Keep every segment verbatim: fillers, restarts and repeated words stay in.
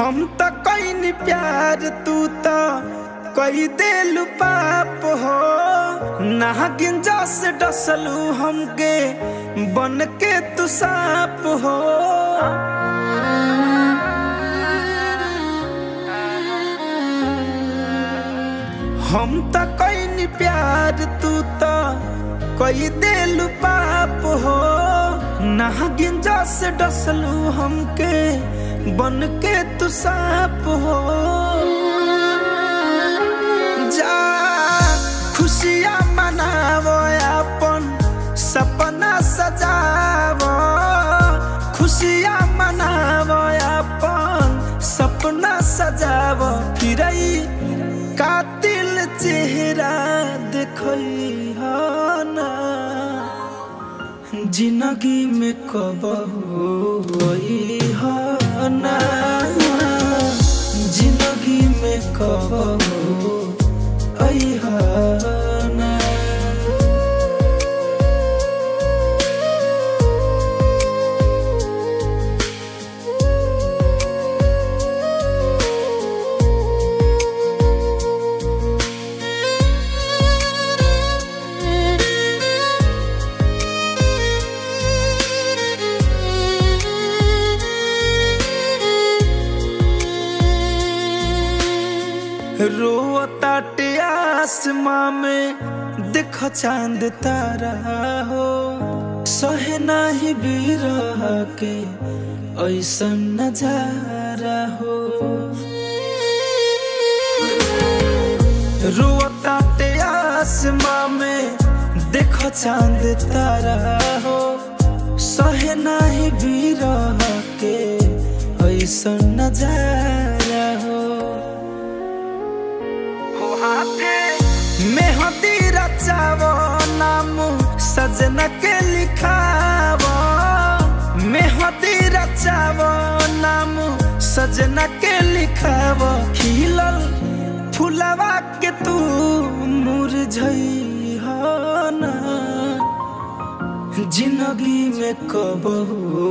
हम तो कईनी प्यार तू तो कई देलू पाप हो। नागिन से डसलू हमके बन के तू साप हो। हम तो कईनी प्यार तू तो कई देलू पाप हो। नागिन से डसलू हमके बन के तू साप हो। जा खुशियाँ मनावो अपन सपना सजावो। खुशियाँ मनावो अपन सपना सजावो। फिर कातिल चेहरा देखई हो ना जिंदगी में कबहू हो ना। जिंदगी में कबहू हो ना। रोताटे आसमां में देखो चांद तारा हो। सहे नाही बिरह के ऐसन नजारा हो। रोताटे आसमां में देखो चांद तारा हो। सहे नाही बिरह के ऐसन नजारा हो। मेहंदी रचावो नाम सजना के लिखावो। मेहंदी रचावो नाम सजना के लिखावो। खिलल फुलवा के तू मुरझई हो ना। जिंदगी में कबहू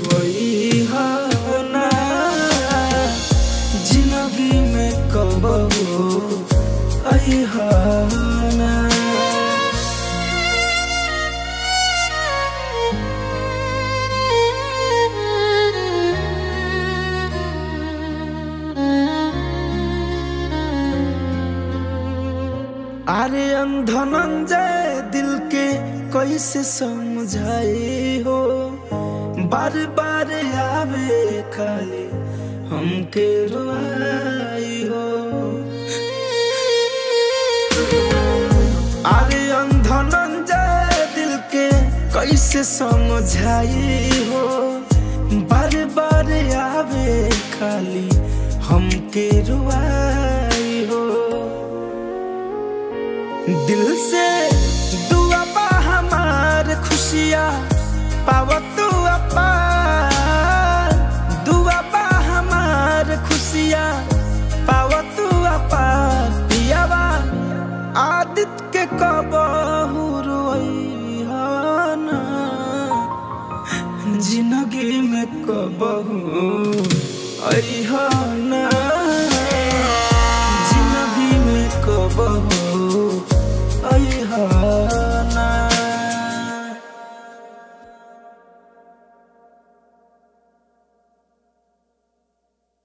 हो ना। जिंदगी में कबहू हो ना। अरे अंधनंजय दिल के कैसे समझाई हो। बार बार आवे खाली हमके रुआई हो। अरे अंधनंजय दिल के कैसे समझाई हो। बार बार आवे खाली हमके रुआई हो। दिल से दुआ पा हमार खुशियाँ पाव तू अपार। दुआ पा हमार खुशियाँ पाव तू अपार। पियावा आदित्य के कबहू रोई हो ना। जिंदगी में कबहू हो ना।